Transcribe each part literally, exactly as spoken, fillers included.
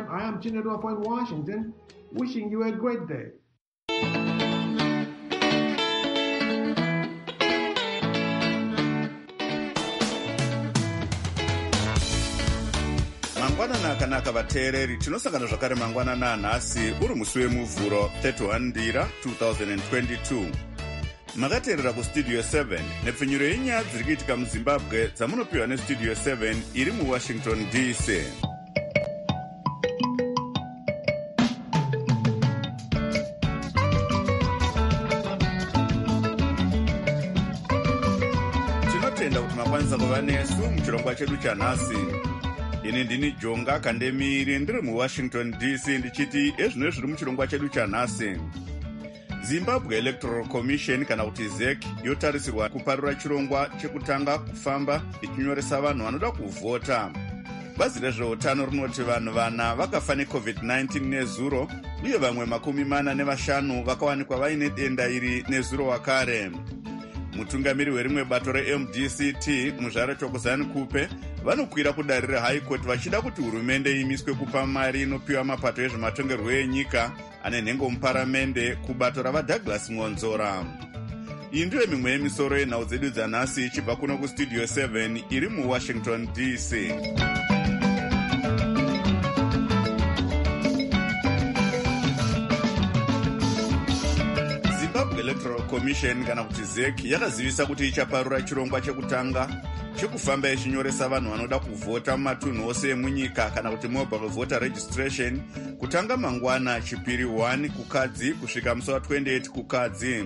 I am Chinedorf in Washington, wishing you a great day. Mangwanana akanaka vateereri, tinosangana zvakare mangwanana anhasi uri musi wemuvhuro thirty-one ndira two thousand twenty-two. Makateerera kustudio seven nepfinyuro yenyaya dziri kuitika muzimbabwe dzamunopiwa nestudio seven iri muwashington D C. Tinotenda kuti makwanisa kuva nesu muchirongwa chedu chanhasi. Ini ndini Jonga Kandemiri ndiri muwashington D C ndichiti ezvino zviri muchirongwa chedu chanhasi. Zimbabwe Electoral Commission kana kuti Z E C yotarisirwa kuparura chirongwa chekutanga kufamba ichinyoresa vanhu vanoda kuvhota. Bazi rezveutano rinoti vanhu vana vakafa necovid nineteen nezuro uye vamwe makumi mana nevashanu vakawanikwa vaine denda iri nezuro wakare. Mutungamiri werimwe bato reM D C T muzvare Thokozani Kupe vanokwira kudare reHigh Court vachida kuti hurumende imiswe kupa mari inopiwa mapato ezvematongerwo enyika ane nhengo muparamende kubato rava Douglas Ngonzora. Iyi ndiyo mimwe yemisoro yenhau dzedu dzanhasi ichibva kuno kustudio seven iri muwashington D C. Zimbabwe Electoral Commission kana kuti Z E C yakazivisa kuti ichaparura chirongwa chekutanga chekufamba ichinyoresa vanhu vanoda kuvhota mumatunhu ose emunyika kana kuti mobile voter registration kutanga mangwana chipiri one kukadzi kusvika musi wa twenty-eight kukadzi.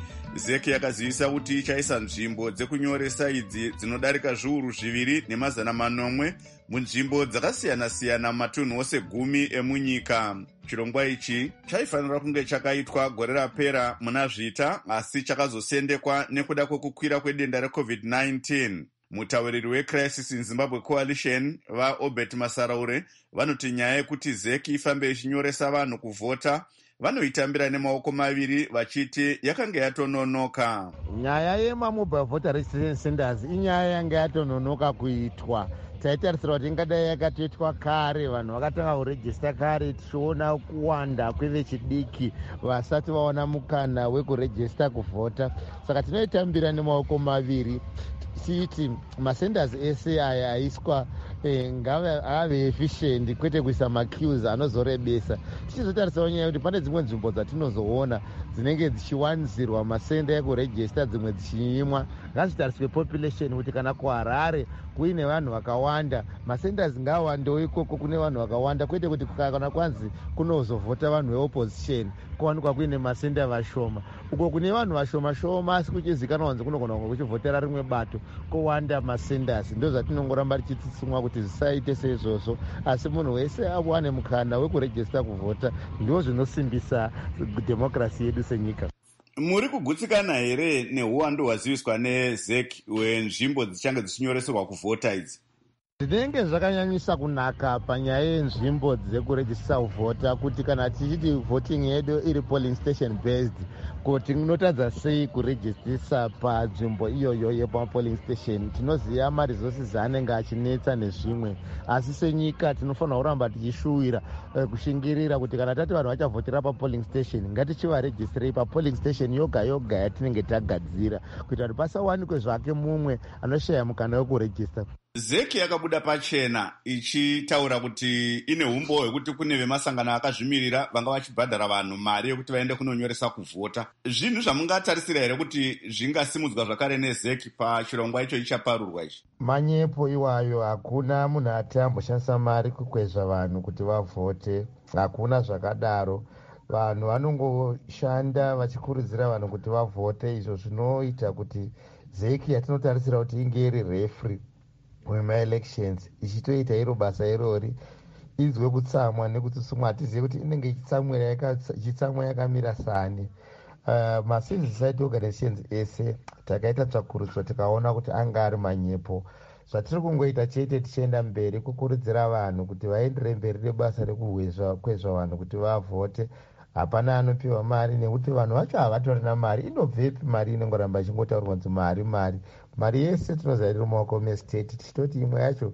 Z E C yakazivisa kuti ichaisa nzvimbo dzekunyoresa idzi dzinodarika zviuru zviviri nemazana manomwe munzvimbo dzakasiyana-siyana mumatunhu ose gumi emunyika. Chirongwa ichi chaifanira kunge chakaitwa gore rapera muna zvita asi chakazosendekwa nekuda kwekukwira kwedenda recovid nineteen. Mutauriri weCrisis in Zimbabwe Coalition vaObert Masaraure vanoti nyaya yekuti Z E C ifambe ichinyoresa vanhu kuvhota vanoitambira nemaoko maviri vachiti yakanga yatononoka. Nyaya yemamobile voter registration centers inyaya yanga yatononoka kuitwa. Taitarisira kuti ingadai yakatoitwa kare, vanhu vakatanga kurejista kare, tichiona kuwanda kwevechidiki vasati vaona mukana wekurejista kuvhota. Saka tinoitambira nemaoko maviri tichiti masenders ese aya aiswa eh, ngave ave efficient kwete kuisa maqueues anozorebesa. Tichizotarisira nyaya kuti pane dzimwe nzvimbo dzatinozoona dzinenge dzichiwanzirwa masenda ekurejista dzimwe dzichinyimwa. Ngazvitariswe population kuti kana kuHarare kuine vanhu vakawanda masenders ngawandewo ikoko kune vanhu vakawanda kwete kuti kana kwanzi kunozovhota vanhu veopposition kuwanikwa kuine masenda vashoma. Uko kune vanhu vashoma shoma asi kuchizikanwa kunzi kunogona kunge kuchivhotera rimwe bato kowanda masenders. Ndo zvatinongoramba tichitsimwa kuti zvisaite seizvozvo asi munhu wese awane mukana wekurejista kuvhota. Ndizvo zvinosimbisa democracy yedu senyika. Muri kugutsikana here neuwandu hwaziviswa neZ E C wenzvimbo dzichange dzichinyoreserwa kuvhota idzi? Zvinenge zvakanyanyisa kunaka panyaya yenzvimbo dzekurejista kuvhota kuti kana tichiti voting yedu iri polling station based kuti unotadza sei kurejistisa panzvimbo iyoyo yepamapolling station. Tinoziva maresources anenge achinetsa nezvimwe asi senyika tinofanira kuramba tichishuwira kushingirira kuti kana tati vanhu vachavhotera papolling station ngatichivarejistirei papolling station yoga yoga yatinenge tagadzira kuita kuti pasawanikwe zvake mumwe anoshaya mukana wekurejista. Z E C yakabuda pachena ichitaura kuti ine umbo hwekuti kune vemasangano akazvimirira vanga vachibhadhara vanhu mari yekuti vaende kunonyoresa kuvhota. Zvinhu zvamungatarisira here kuti zvingasimudzwa zvakare neZ E C pachirongwa icho ichaparurwa ichi? Manyepo iwayo hakuna munhu ati amboshandisa mari kukwezva vanhu kuti vavhote. Hakuna zvakadaro. Vanhu vanongoshanda vachikurudzira vanhu kuti vavhote, izvo zvinoita kuti Z E C yatinotarisira kuti inge iri referee wema-elections ichitoita iro basa irori inzwe kutsamwa nekutsutsumwa. Hatizivi kuti inenge ichitsamwa yakamira sani. Uh, macivil society organizations ese takaita tsvakurudzo tikaona kuti anga ari manyepo. Zvatiri kungoita chete tichienda mberi kukurudzira vanhu kuti vaendere mberi nebasa rekukwezva vanhu kuti vavhote. Hapana anopiwa mari nekuti vanhu vacho havatorina mari. Inobvepi mari inongoramba ichingotaurwa kuti mari mari mari yese tinoziva iri mumaoko mestate. Tichitoti imwe yacho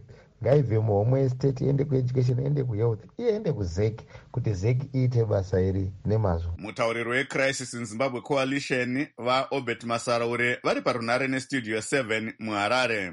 ngaibve muhomwe estate iende kueducation, iende kuhealth, iende kuzeki kuti zeki iite basa iri nemazvo. Mutauriri weCrisis in Zimbabwe Coalition vaObert Masaraure vari parunare nestudio seven muHarare.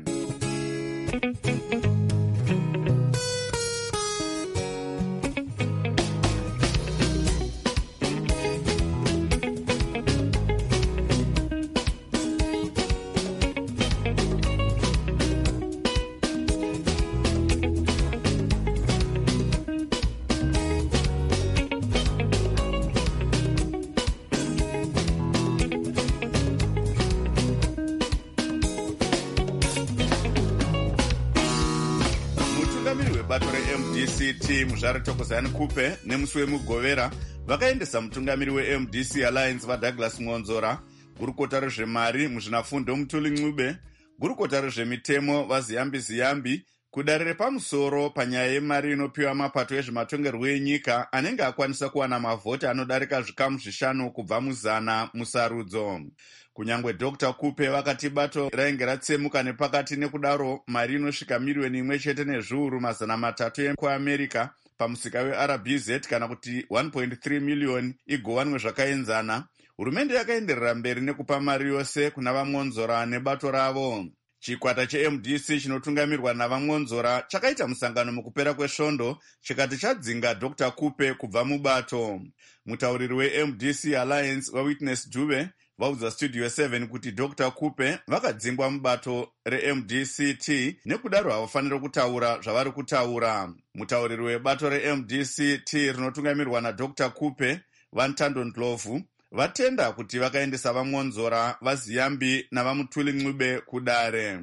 Bato reM D C T muzvare Thokozani Kupe nemusi wemugovera vakaendesa mutungamiri weM D C Alliance vaDouglas Mwonzora, gurukota rezvemari muzvinafundo Mutuli Ncube, gurukota rezvemitemo vaZiyambi Ziyambi kudare repamusoro panyaya yemari inopiwa mapato ezvematongerwo enyika anenge akwanisa kuwana mavhoti anodarika zvikamu zvishanu kubva muzana musarudzo. Kunyangwe Doctor Kupe vakati bato rainge ratsemuka nepakati, nekudaro mari inosvika miriyoni imwe chete nezviuru mazana matatu ekuAmerica pamusika weR B Z kana kuti one point three million igowanwe zvakaenzana, hurumende yakaenderera mberi nekupa mari yose kuna vaMwonzora nebato ravo. Chikwata cheM D C chinotungamirwa navaMwonzora chakaita musangano mukupera kwesvondo chikati chadzinga Doctor Kupe kubva mubato. Mutauriri weM D C Alliance vaWitness Dube vaudza Studio seven kuti Doctor Kupe vakadzingwa mubato reM D C T nekudaro havafaniri kutaura zvavari kutaura. Mutauriri webato reM D C T rinotungamirwa naDoctor Kupe, Vantando Ndlovu, vatenda kuti vakaendesa vaMwonzora, vaZiyambi navaMutuli Ncube kudare.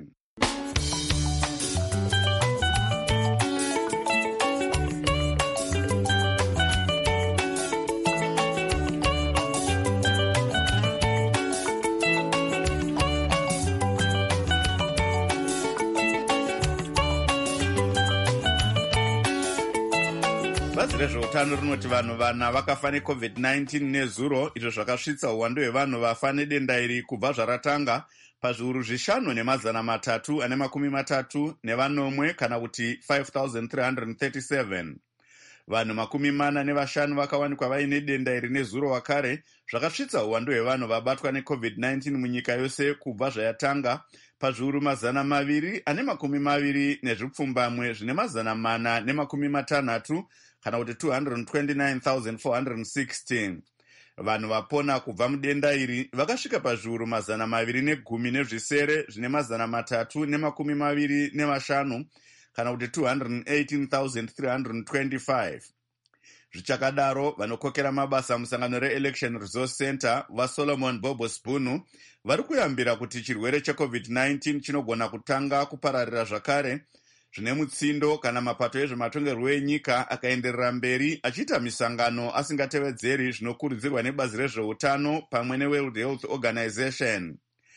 Bazi rezveutano rinoti vanhu vana vakafa neCovid nineteen nezuro, izvo zvakasvitsa uwandu hwevanhu vafa nedenda iri kubva zvaratanga pazviuru zvishanu nemazana matatu ane makumi matatu nevanomwe kana kuti five thousand three hundred thirty-seven. Vanhu makumi mana nevashanu vakawanikwa vaine denda iri nezuro wakare, zvakasvitsa uwandu hwevanhu vabatwa neCovid nineteen munyika yose kubva zvayatanga pazviuru mazana maviri ane makumi maviri nezvipfumbamwe zvine mazana mana nemakumi matanhatu kana kuti two hundred twenty-nine thousand four hundred sixty. Vanhu vapona kubva mudenda iri vakasvika pazviuru mazana maviri negumi nezvisere zvine mazana matatu nemakumi maviri nemashanu kana kuti two hundred eighteen thousand three hundred twenty-five. Zvichakadaro, vanokokera mabasa musangano reElection Resource Center vaSolomon Bobo Spunu vari kuyambira kuti chirwere cheCovid nineteen chinogona kutanga kupararira zvakare zvine mutsindo kana mapato ezvematongerwo enyika akaenderera mberi achiita misangano asingatevedzeri zvinokurudzirwa nebazi rezveutano pamwe neWorld Health Organization.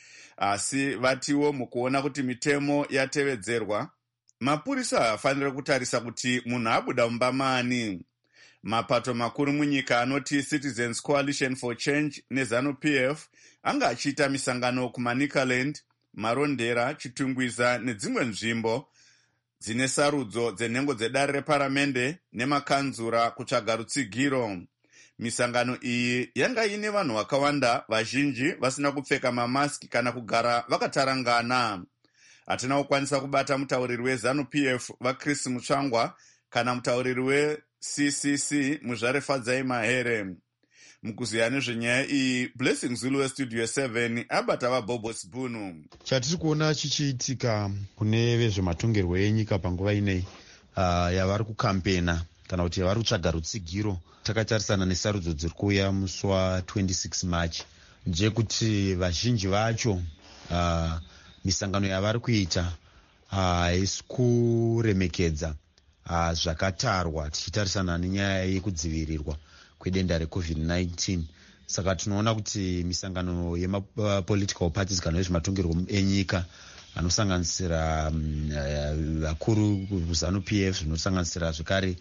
Asi vatiwo mukuona kuti mitemo yatevedzerwa, mapurisa haafaniri kutarisa kuti munhu abuda mumba maani. Mapato makuru munyika anoti Citizens Coalition for Change neZanu-P F anga achiita misangano kuManicaland, Marondera, Chitungwiza nedzimwe nzvimbo dzine sarudzo dzenhengo dzedare reparamende nemakanzura kutsvaga rutsigiro. Misangano iyi yanga ine vanhu vakawanda, vazhinji vasina kupfeka mamaski kana kugara vakatarangana. Hatina kukwanisa kubata mutauriri weZanu-P F vaChris Mutsvangwa kana mutauriri weC C C Muzvare Fadzai Mahere. Mukuziya nezvenyaya iyi, Blessing Zulu weStudio seven abata vaBobo Spunu. Chatiri kuona chichiitika kune vezvematongerwo enyika panguva inei uh, yavari kukampena kana kuti yavari kutsvaga rutsigiro, takatarisana nesarudzo dziri kuuya musi wa26 March, ndeyekuti vazhinji vacho uh, misangano yavari kuita haisi uh, kuremekedza uh, zvakatarwa tichitarisana nenyaya yekudzivirirwa kwedenda reCovid nineteen. Saka tinoona kuti misangano yemapolitical parties kana vezvematongerwo enyika anosanganisira vakuru um, kuZanu-P F, zvinosanganisira zvekare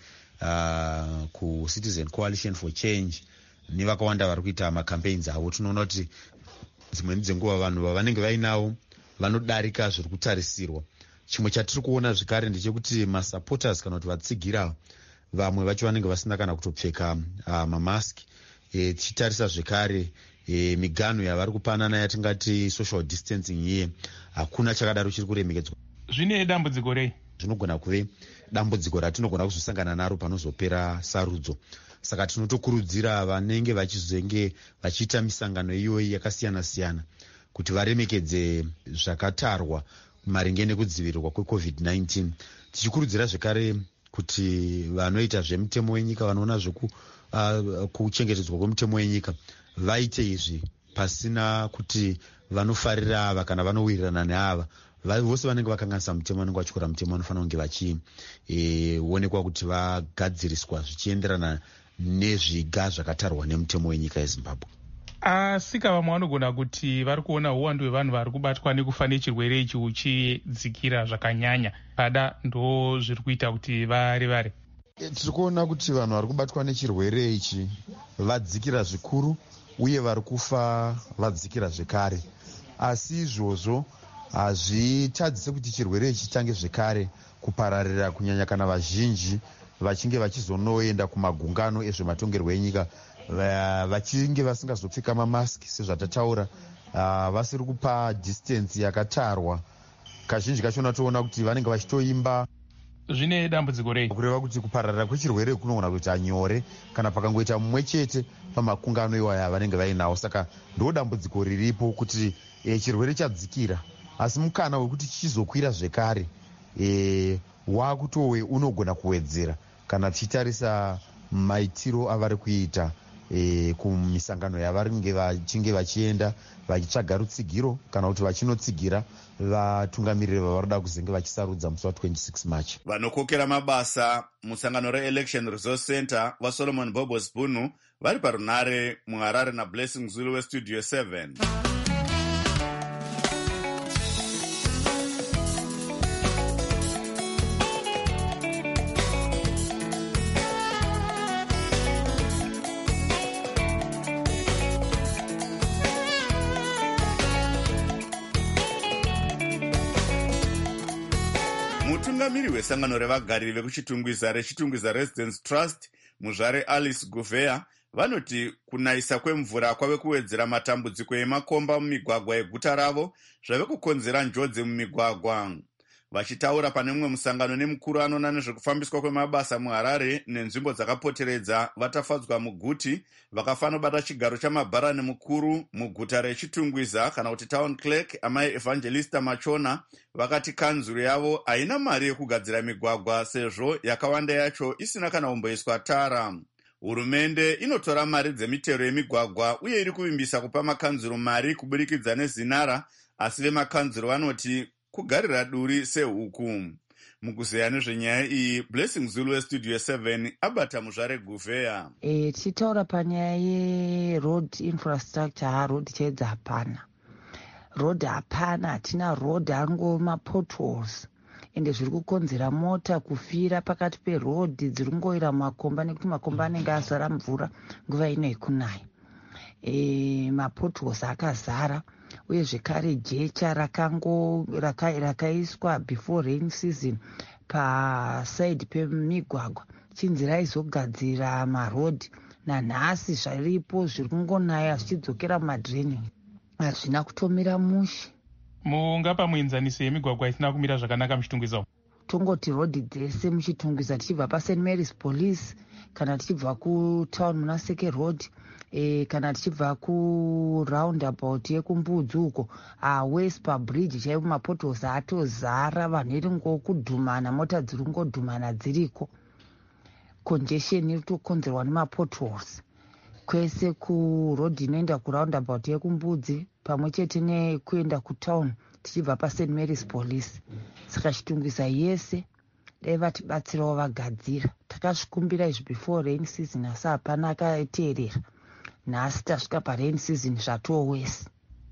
uh, kuCitizen Coalition for Change nevakawanda vari kuita macampaigns avo, tinoona kuti dzimweni dzenguva vanhu vavanenge vainawo vanodarika zviri kutarisirwa. chimwe chatiri kuona zvekare ndechekuti masupporters kana kuti vatsigira vamwe vacho vanenge vasina kana kutopfeka uh, mamaski. E, tichitarisa zvekare e, miganho yavari kupanana yatingati social distancing iye hakuna chakadaro chiri kuremekedzwa. Zvine dambudziko rei? Zvinogona kuve dambudziko ratinogona kuzosangana naro panozopera sarudzo. Saka tinotokurudzira vanenge vachizenge vachiita misangano iyoyi yakasiyana siyana kuti varemekedze zvakatarwa maringe nekudzivirirwa kwecovid nineteen. Tichikurudzira zvekare kuti vanoita zvemutemo wenyika vanoona zveku uh, kuchengetedzwa kwemutemo wenyika vaite izvi pasina kuti vanofarira ava kana vanowirirana neava. Vose vanenge vakanganisa mutemo vanenge vachikora mutemo vanofanira kunge vachionekwa e, kuti vagadziriswa zvichienderana nezviga zvakatarwa nemutemo wenyika yeZimbabwe. Asika vamwe vanogona kuti vari kuona uwandu hwevanhu vari kubatwa nekufa nechirwere ichi uchidzikira zvakanyanya, pada ndo zviri kuita kuti vari vari. Tiri kuona kuti vanhu vari kubatwa nechirwere ichi vadzikira zvikuru uye vari kufa vadzikira zvekare, asi izvozvo hazvitadzise kuti chirwere ichi chitange zvekare kupararira kunyanya kana vazhinji vachinge vachizonoenda kumagungano ezvematongerwo enyika vachinge vasingazopfeka mamaski sezvatataura, vasiri kupa distance yakatarwa. Kazhinji kachona toona kuti vanenge vachitoimba. Zvine dambudziko rei? Kureva kuti kupararira kwechirwere kunogona kuita nyore kana pakangoita mumwe chete pamakungano iwaya vanenge vainawo. Saka ndo dambudziko riripo kuti e, chirwere chadzikira, asi mukana wekuti chichizokwira zvekare e, wakutowe unogona kuwedzera kana tichitarisa maitiro avari kuita e, kumisangano yavanenge vachinge vachienda vachitsvaga rutsigiro kana kuti vachinotsigira vatungamiriri vavarida kuzenge vachisarudza musi wa twenty-six March. Vanokokera mabasa musangano re-Election Resource Center vaSolomon Bobos Bunu vari parunare muHarare naBlessing Zulu weStudio seven. Mutungamiri wesangano revagariri vekuchitungwiza rechitungwiza Residence Trust muzvare Alice Gouveia vanoti kunayisa kwemvura kwave kuwedzera matambudziko emakomba mumigwagwa eguta ravo zvave kukonzera njodzi mumigwagwa. Vachitaura pane mumwe musangano nemukuru anoona nezvekufambiswa kwemabasa muHarare nenzvimbo dzakapoteredza vatafadzwa muguti vakafanobata chigaro chamabharani mukuru muguta rechitungwiza kana kuti town clerk amai Evangelista Machona vakati kanzuro yavo haina mari yekugadzira migwagwa sezvo yakawanda yacho isina kana kumboiswa tara. Hurumende inotora mari dzemitero yemigwagwa uye iri kuvimbisa kupa makanzuro mari kuburikidza nezinara, asi vemakanzuro vanoti kugarira duri sehuku. Mukuzeya nezvenyaya iyi Blessing Zulu weStudio seven abata muzvare Gouveia. E, tichitaura panyaya yeroad infrastructure, road chedza hapana. Road hapana, hatina road, hango mapotholes. Ende zviri kukonzera mota kufira pakati peroad dziri kungoira makomba nekuti makomba anenge azara mvura nguva ino yekunaya. E, mapotholes akazara uye zvekare jecha rakango raka, rakaiswa before rain season paside pemigwagwa chinzi raizogadzira marodhi, nanhasi zvaripo zviri kungonaya zvichidzokera mumadraining hazvina kutomira mushe. Mungapa muenzanisi yemigwagwa isina kumira zvakanaka muchitungwiza? Tongoti rodhi dzese muchitungwiza tichibva paSaint Mary's Police kana tichibva kutown muna Seke Road e, kana tichibva kuroundabout yekumbudzi uko aWespa bridge chaipo mapotholes atozara, vanhu iri ngokudhumana, mota dziri ngodhumana dziriko. Congestion iri kukonzerwa nemapotholes kwese kurodhi inoenda kuroundabout yekumbudzi pamwe chete nekuenda kutown tichibva paSaint Mary's Police. Saka chitungwiza yese dai vatibatsirawo vagadzira. Takazvikumbira izvi before rain season asi hapana akateerera. Nhasi tasvika parain season zvatowese.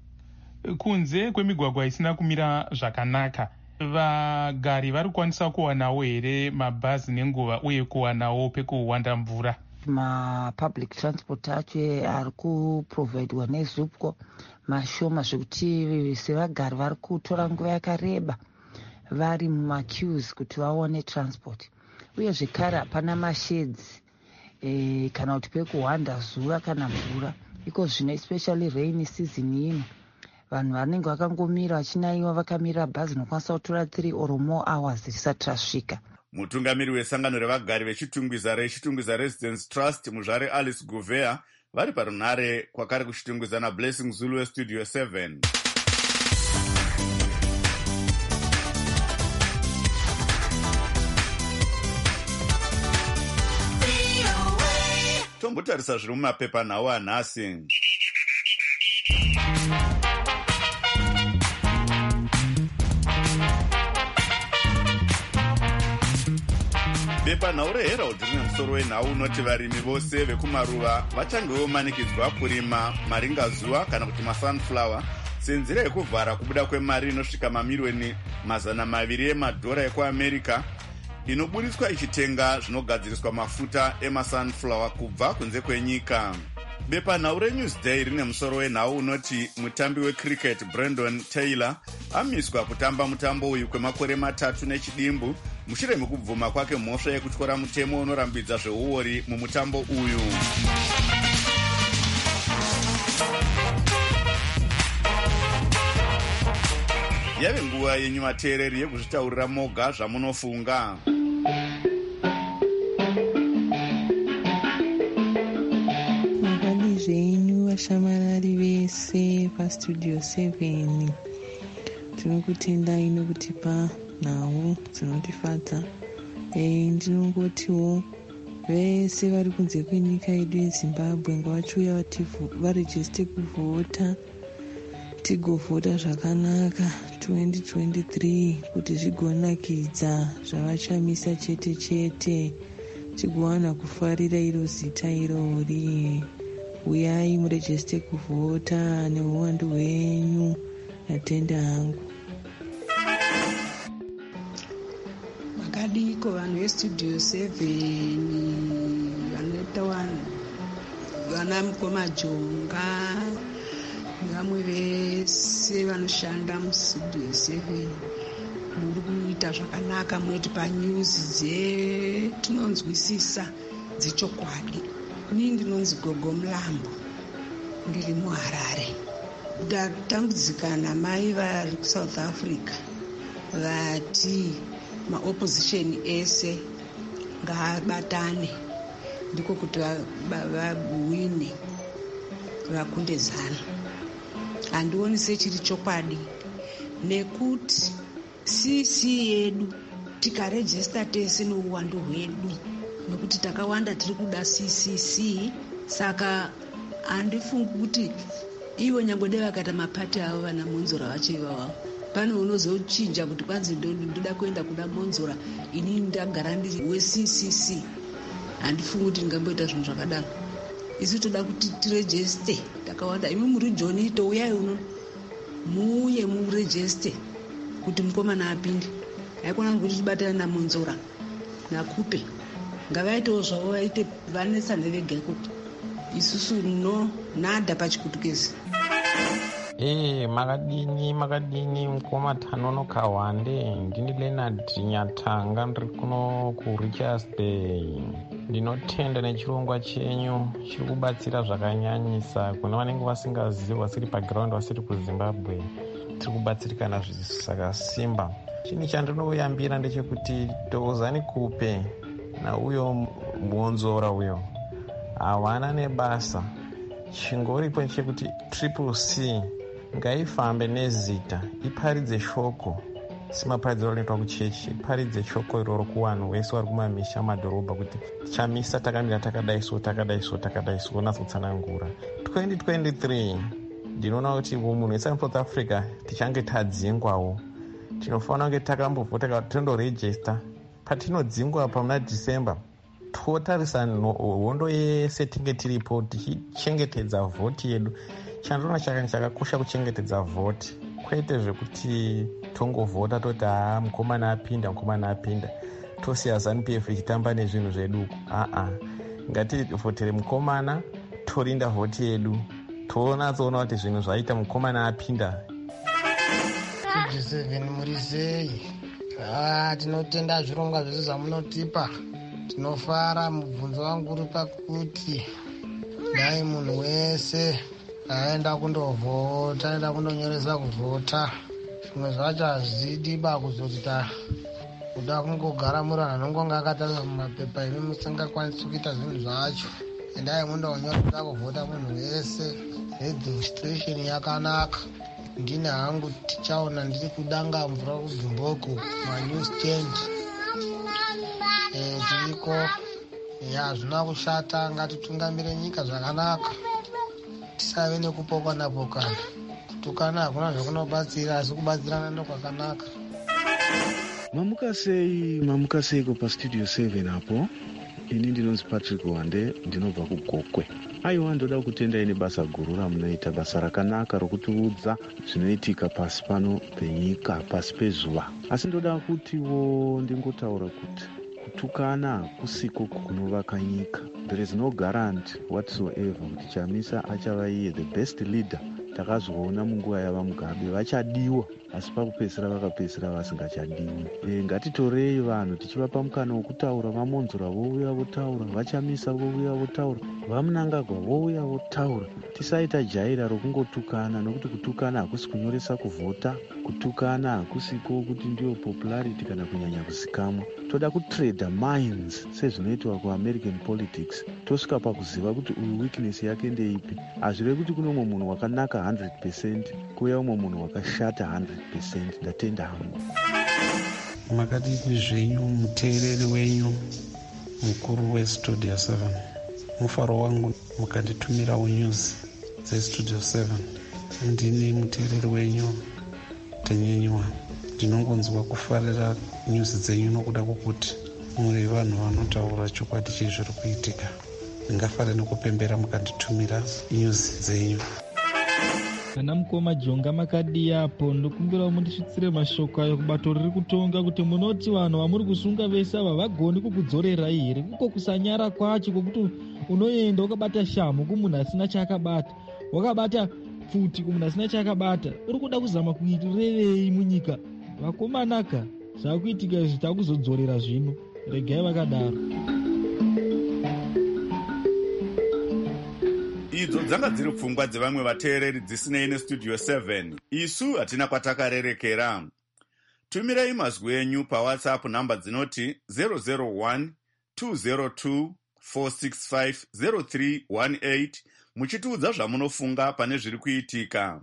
Kunze kwemigwagwa isina kumira zvakanaka, vagari vari kukwanisa kuwanawo here mabhazi nenguva uye kuwanawo pekuwanda mvura? Mapublic transport acho ari kuprovidwa neZupco mashoma zvekuti sevagari vari kutora nguva yakareba vari mumaqueues kuti vaone transport. Uye zvekare hapana masheds e, kana kuti pekuhwanda zuva kana mvura. Iko zvino especially rainy season ino vanhu vanenge vakangomira vachinaiwa vakamira bhazi nokwanisa kutora three or more hours risati rasvika. Mutungamiri wesangano revagari vechitungwiza rechitungwiza Residence Trust muzvare Alice Gouveia vari parunhare kwakare kuchitungwiza naBlessing Zulu weStudio seven. Tombotarisa zviri mumapepa nawo anhasi. Bepa nhau reHerald rine musoro wenhau unoti varimi vose vekumaruva vachange vomanikidzwa kurima maringazuva kana kuti masunflower senzira yekuvhara kubuda kwemari inosvika mamirioni mazana maviri emadhora ekuamerica inoburiswa ichitenga zvinogadziriswa mafuta emasunflower kubva kunze kwenyika. Bepa nhau reNewsday rine musoro wenhau unoti mutambi wecricket Brandon Taylor amiswa kutamba mutambo uyu kwemakore matatu nechidimbu mushure mekubvuma kwake mhosva yekutyora mutemo unorambidza zveuori mumutambo uyu. Yave nguva yenyu vateereri yekuzvitaurira moga zvamunofunga. Makadi zvenyu vashamarari vese paStudio seven. Tinokutendai nokutipa nhau dzinotifadza. E, ndinongotiwo vese vari kunze kwenyika yedu yeZimbabwe ngavachiuya varejeste kuvhota tigovhota zvakanaka twenty twenty-three kuti zvigonakidza zvavachamisa chete chete tigowana kufarira iro zita irori. Uyai murejeste kuvhota neuwandu hwenyu natenda hangu. Makadiko vanhu veStudio seven vanoita vanhu vana Mukoma Jonga nevamwe vese vanoshanda muStudio seven muri kuita zvakanaka munoti panews dzetinonzwisisa dzechokwadi. Ini ndinonzi Gogo Mulambo ndiri muHarare. Ndatambudzika namai vari kuSouth Africa vati maopposition ese ngaabatane ndiko kuti vawine vakunde zano. Handioni sechiri chokwadi nekuti C C yedu tikarejesta tese nouwandu hwedu nekuti takawanda tiri kuda C C C. Saka handifungi kuti ivo nyangwe dai vakaita mapati avo vana Monzora vacho ivavo pane unozochinja kuti kwanzi ndoda kuenda kuda Monzora ini ndagara ndiri weC C C. Handifungi kuti ndingamboita zvinhu zvakadaro. Isi toda kuti tirejeste takawanda. Imi muri Joni touyai uno muuye murejeste kuti mukomana apinde. Haikona kuti tibatane naMonzora naKupe ngavaitewo zvavo vaite vanesa nevega kuti isusu no nada pachikutukezi. Eh, makadini makadini mukoma Thanono Kawande ndini Leonard Nyatanga ndiri kuno kuRichards Bay. Ndinotenda nechirongwa chenyu chiri kubatsira zvakanyanyisa kune vanenge vasingazivi vasiri paground vasiri kuZimbabwe. Tiri kubatsirikana zvakasimba. Chinhu chandinouyambira ndechekuti Thokozani Kupe nauyo Monzora uyo havana nebasa. Chingoripo chekuti Triple C ngaifambe nezita iparidze shoko simaparidziro rinoitwa kuchechi. Iparidze shoko iroro kuvanhu vese vari kumamisha madhorobha kuti tichamisa takamira takadai so takadai so takadai so onatsa kutsanangura. twenty twenty-three ndinoona kuti munhu wese South Africa tichange tadzingwawo. Tinofanira kunge takambovhota tondorejesta patinodzingwa pamuna December totarisa hondo yese tinge tiripo tichichengetedza vhoti yedu. Chandinoona chakakosha kuchengetedza vhoti kwete zvekuti tongovhota toti haa mukomana apinda mukomana apinda tosiya ZANU-P F ichitamba nezvinhu zvedu. Aa, ngativhotere mukomana torinda vhoti yedu tonatsoona kuti zvinhu zvaita mukomana apinda. seven muri sei? Ah, tinotenda zvirongwa zvese zvamunotipa. Tinofara. Mubvunzo wangu uri pakuti dai munhu wese aenda kundovhota, aenda kundonyoresa kuvhota, zvimwe zvacho hazvidiba kuzoti kuda kungogara muri vanhu anongonga akatarisa mumapepa imi musingakwanisi kuita zvinhu zvacho. Endai mundonyoresa kuvhota munhu wese. Registration yakanaka. Ndine hangu tichaona ndiri kudanga mvura kuzimboko manew stand eh tiriko ya zvina kushata. Ngatitungamire nyika zvakanaka, tisave nekupokana pokana. Kutukana hakuna zvakunobatsira, asi kubatsirana ndokwakanaka. Mamuka sei, mamuka seiko pastudio seven apo. Ini ndinonzi Patrick Wande, ndinobva kuGokwe. Aiwa, ndoda kutenda ine basa guru ramunoita, basa rakanaka rokutiudza zvinoitika pasi pano penyika, pasi pezuva. Asi ndoda kutiwo ndingotaura kuti kutukana kusiko kunovaka nyika. There is no guarantee whatsoever kuti Chamisa achava iye the best leader. Takazvoona munguva yava Mugabe vachadiwa, asi pakupedzisira vakapedzisira vasingachadiwi. E, ngatitorei vanhu tichivapa mukana wokutaura. Vamonzora vouya votaura, vaChamisa vouya votaura, vaMnangagwa vouya votaura. Tisaita jaira rokungotukana, nokuti kutukana hakusi kunyoresa kuvhota. Kutukana hakusiko kuti ndiyo popularity kana kunyanya kuzikamwa. Toda kutrade minds sezvinoitwa kuAmerican politics. Tosvika pakuziva kuti uyu weakness yake ndeipi. Hazvirevi kuti kuno mumwe munhu wakanaka one hundred percent kuya umwe munhu wakashata one hundred percent. Ndatenda hangu. Makadini zvenyu muteereri wenyu mukuru westudio seven. Mufaro wangu mukanditumirawo news dzestudio seven. Ndini muteereri wenyu Tanyenywa. Ndinongonzwa kufarira news dzenyu nokuda kwokuti muri vanhu vanotaura chokwadi chezviri kuitika. Ndingafara nekupembera mukanditumira news dzenyu. Kana mukoma Jonga makadiyapo, ndokumbirawo mundisvitsire mashoko ayo kubato riri kutonga kuti munoti vanhu vamuri kusunga vese ava vagoni kukudzorerai here. Kuko kusanyara kwacho kwokuti unoenda ukabata shamhu kumunhu asina chaakabata, wakabata pfuti kumunhu asina chaakabata. Uri kuda kuzama kuitirevei munyika? Vakomanaka, zvakuitika izvi takuzodzorera zvino. Regai vakadaro. Idzo dzanga dziri pfungwa dzevamwe vateereri dzisinei nestudio seven. Isu hatina kwatakarerekera. Tumirai mazwi enyu paWhatsApp namba dzinoti zero zero one two zero two four six five zero three one eight muchitiudza zvamunofunga pane zviri kuitika.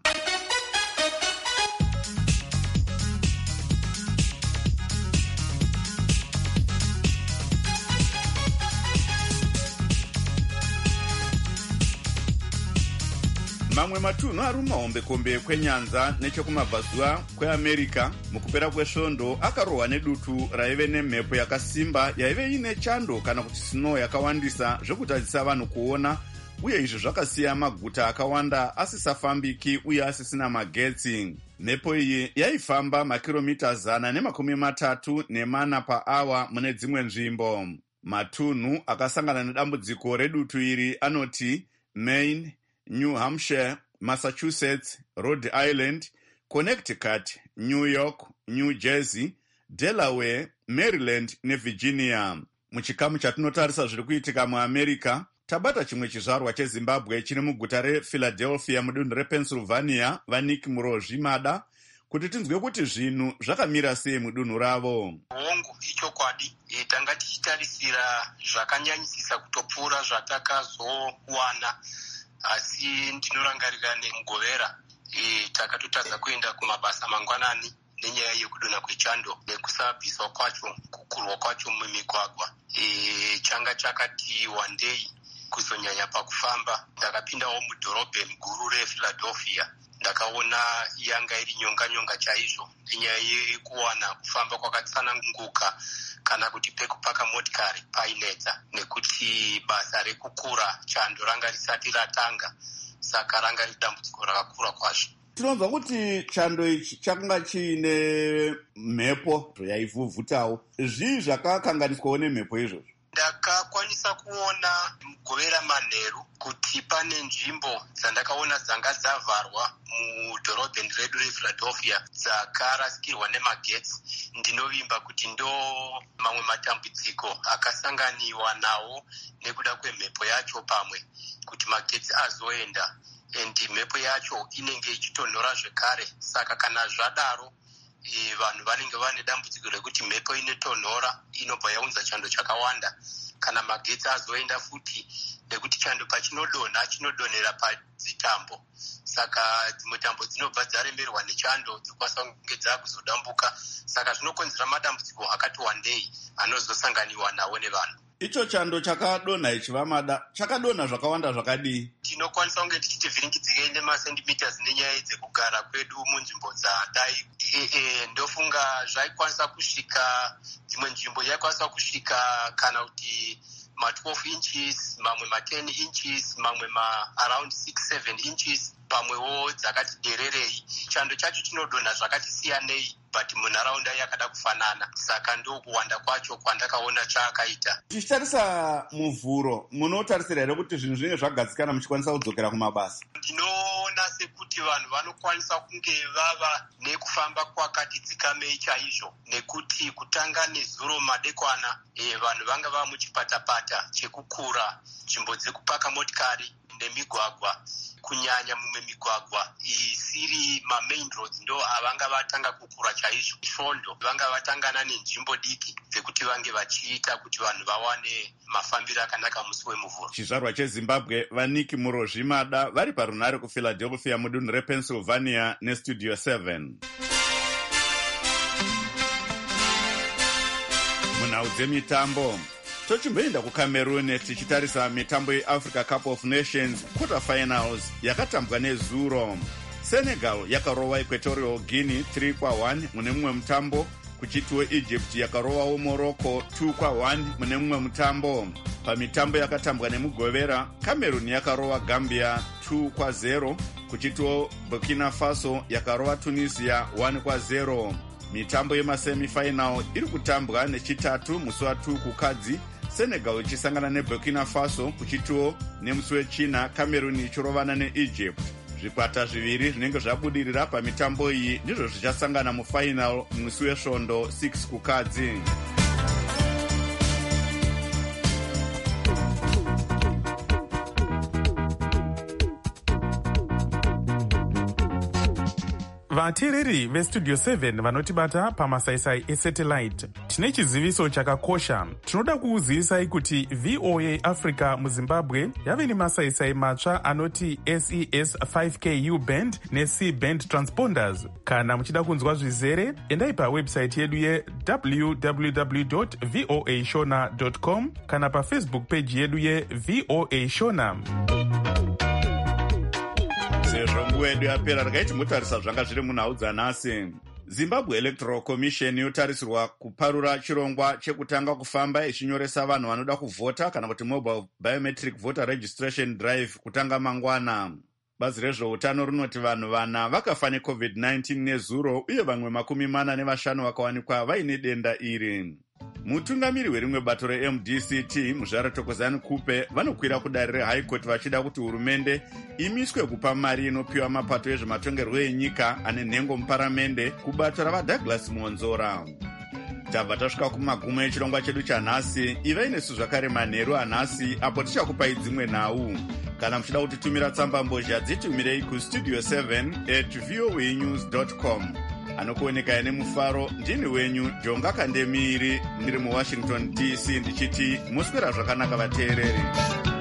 Mamwe matunhu ari mumahombekombe kwenyanza nechekumabvazuva kweAmerica mukupera kwesvondo akarohwa nedutu raive nemhepo yakasimba yaive ine chando kana kuti snow yakawandisa zvekutadzisa vanhu kuona, uye izvi zvakasiya maguta akawanda asisafambiki uye asisina magetsi. Mhepo iyi yaifamba makiromita zana nemakumi matatu nemana paawa mune dzimwe nzvimbo. Matunhu akasangana nedambudziko redutu iri anoti Maine, New Hampshire, Massachusetts, Rhode Island, Connecticut, New York, New Jersey, Delaware, Maryland neVirginia. Muchikamu chatinotarisa zviri kuitika muAmerica, tabata chimwe chizvarwa cheZimbabwe chiri muguta rePhiladelphia mudunhu rePennsylvania, vaNick Murozvimada, kuti tinzwe kuti zvinhu zvakamira sei mudunhu ravo. Hongu ichokwadi, tanga tichitarisira zvakanyanyisisa kutopfuura zvatakazowana. Asi ndinorangarira nemugovera e, takatotadza kuenda kumabasa mangwanani nenyaya yekudonha kwechando nekusabviswa kwacho, kukurwa kwacho mumigwagwa. E, changa chakati wandei kuzonyanya pakufamba. Ndakapindawo mudhorobheni guru rePhiladelphia. Ndakaona yanga iri nyonga nyonga chaizvo nenyaya yekuwana kufamba kwakatsananguka kana kuti pekupaka motikari painetsa, nekuti basa rekukura chando ranga risati ratanga, saka ranga riri dambudziko rakakura kwazvo. Tinonzwa kuti chando ichi chakanga chiine mhepo yaivhuvhutawo. Zvii zvakakanganiswawo nemhepo izvozvo? Ndakakwanisa ndakakwanisa kuona mugovera manheru kuti pane nzvimbo dzandakaona dzanga dzavharwa mudhorobheni redu rephiladelphia dzakarasikirwa nemagetsi. Ndinovimba kuti ndo mamwe matambudziko akasanganiwa nawo nekuda kwemhepo yacho, pamwe kuti magetsi azoenda and mhepo yacho inenge ichitonhora zvekare. Saka kana zvadaro e, vanhu vanenge vane dambudziko rekuti mhepo inotonhora inobva yaunza chando chakawanda. Kana magetsi azoenda futi nekuti chando pachinodonha chinodonhera padzitambo, saka dzimwe tambo dzinobva dzaremerwa nechando dzokwanisa kunge dzakuzodambuka. Saka zvinokonzera madambudziko akati wandei anozosanganiwa nawo nevanhu. Icho chando chakadonha ichivamada chakadonha zvakawanda zvakadii? Tinokwanisa kunge tichiti vhiringidzike nemasentimeters nenyaya dzekugara kwedu munzvimbo dzadai. E, e, ndofunga zvaikwanisa kusvika, dzimwe nzvimbo yaikwanisa kusvika kana kuti ma twelve inches, mamwe ma ten inches, mamwe ma around six seven inches, pamwewo dzakati dererei. Chando chacho chinodonha zvakati siyanei, but munharaunda yakada kufanana. Saka ndo kuwanda kwacho kwandakaona chaakaita. Tichitarisa muvhuro, munotarisira here kuti zvinhu zvinenge zvagadzikana muchikwanisa kudzokera kumabasa? Ndinoona sekuti vanhu vanokwanisa kunge vava nekufamba kwakati dzikamei chaizvo, nekuti kutanga nezuro madekwana e, vanhu vanga vava muchipatapata chekukura nzvimbo dzekupaka motikari nemigwagwa, kunyanya mumwe migwagwa isiri mamain roads ndo avanga vatanga kukura chaizvo. Svondo vanga vatangana nenzvimbo diki dzekuti vange vachiita kuti vanhu vawane mafambiro akanaka musi wemuvhuro. Chizvarwa cheZimbabwe vaNiki Murozvimada vari parunhare kuPhiladelphia mudunhu rePennsylvania neStudio seven. Munhau dzemitambo tochimboenda kuCameroon tichitarisa mitambo yeAfrica Cup of Nations quarter finals yakatambwa nezuro. Senegal yakarova Equatorial Guinea three kwa one mune mumwe mutambo, kuchitiwo Egypt yakarovawo Morocco two kwa one mune mumwe mutambo. Pamitambo yakatambwa nemugovera, Cameroon yakarova Gambia two kwa zero, kuchitiwo Burkina Faso yakarova Tunisia one kwa zero. Mitambo yemasemifinal iri kutambwa nechitatu musi wa2 kukadzi, Senegal ichisangana neBurkina Faso, kuchitiwo nemusi wechina Cameroon ichirovana neEgypt. Zvikwata zviviri zvinenge zvabudirira pamitambo iyi ndizvo zvichasangana mufinal musi wesvondo six kukadzi. vateereri vestudio seven vanotibata pamasaisai esatellite, tine chiziviso chakakosha. Tinoda kuuzivisai kuti V O A Africa muZimbabwe yave nemasaisai matsva anoti S E S five K U band neC band transponders. Kana muchida kunzwa zvizere, endai pawebsite yedu ye w w w dot voa shona dot com kana pafacebook page yedu ye V O A Shona. Sezvo nguva yedu yapera, regai timbotarisa zvanga zviri munhau dzanhasi. Zimbabwe Electoral Commission yotarisirwa kuparura chirongwa chekutanga kufamba ichinyoresa vanhu vanoda kuvhota kana kuti mobile biometric voter registration drive kutanga mangwana. Bazi rezveutano rinoti vanhu vana vakafa necovid nineteen nezuro, uye vamwe makumi mana nevashanu vakawanikwa vaine denda iri. Mutungamiri werimwe bato reM D C T Muzvara Thokozani Kupe vanokwira kudare reHigh Court vachida kuti hurumende imiswe kupa mari inopiwa mapato ezvematongerwo enyika ane nhengo muparamende kubato ravaDouglas Monzora. Tabva tasvika kumagumo echirongwa chedu chanhasi. Ivai nesu zvakare manheru anhasi apo tichakupai dzimwe nhau. Kana muchida kutitumira tsamba mbozha dzitumirei kustudio seven at voa news dot com. Anokuoneka nemufaro ndini wenyu Jonga Kandemiri ndiri muWashington D C ndichiti muswera zvakanaka vateereri.